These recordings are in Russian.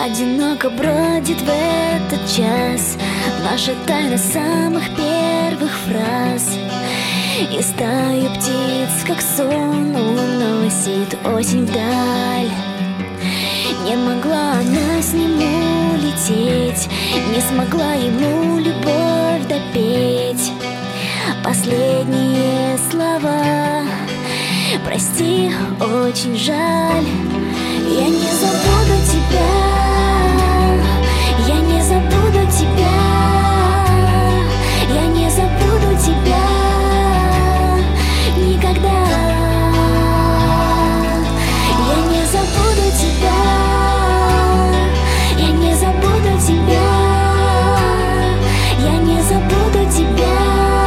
Одиноко бродит в этот час наша тайна самых первых фраз. И стаю птиц, как сон, уносит осень вдаль. Не могла она с ним улететь, не смогла ему любовь допеть. Последние слова: прости, очень жаль. Я не забуду тебя, я не забуду тебя, я не забуду тебя никогда. Я не забуду тебя, я не забуду тебя, я не забуду тебя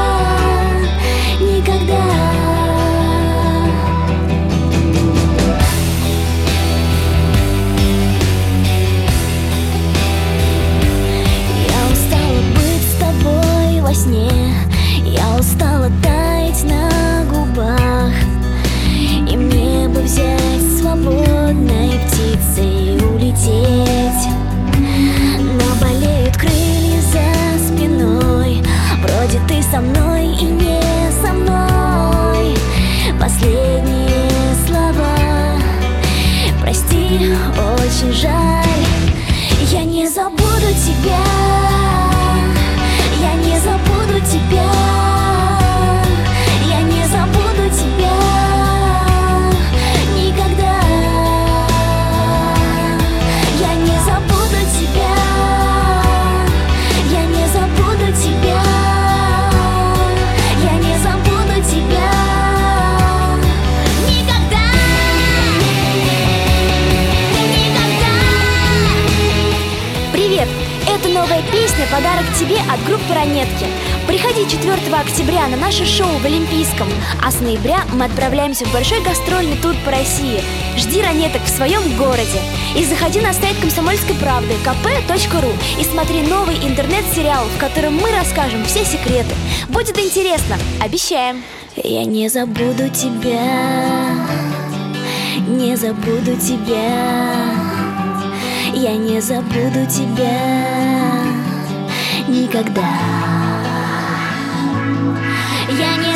никогда. Во сне я устала таять на губах, и мне бы взять свободной птицей и улететь. Но болеют крылья за спиной, вроде ты со мной и не со мной. Последние слова: прости, очень жаль. Я не забуду тебя, я не забуду тебя, я не забуду тебя никогда. Я не забуду тебя, я не забуду тебя, я не забуду тебя никогда. Никогда. Привет! Это новая песня — подарок тебе от группы «Ранетки». Приходи 4 октября на наше шоу в Олимпийском, а с ноября мы отправляемся в большой гастрольный тур по России. Жди «Ранеток» в своем городе. И заходи на сайт «Комсомольской правды» kp.ru и смотри новый интернет-сериал, в котором мы расскажем все секреты. Будет интересно, обещаем. Я не забуду тебя, не забуду тебя, я не забуду тебя никогда. Я не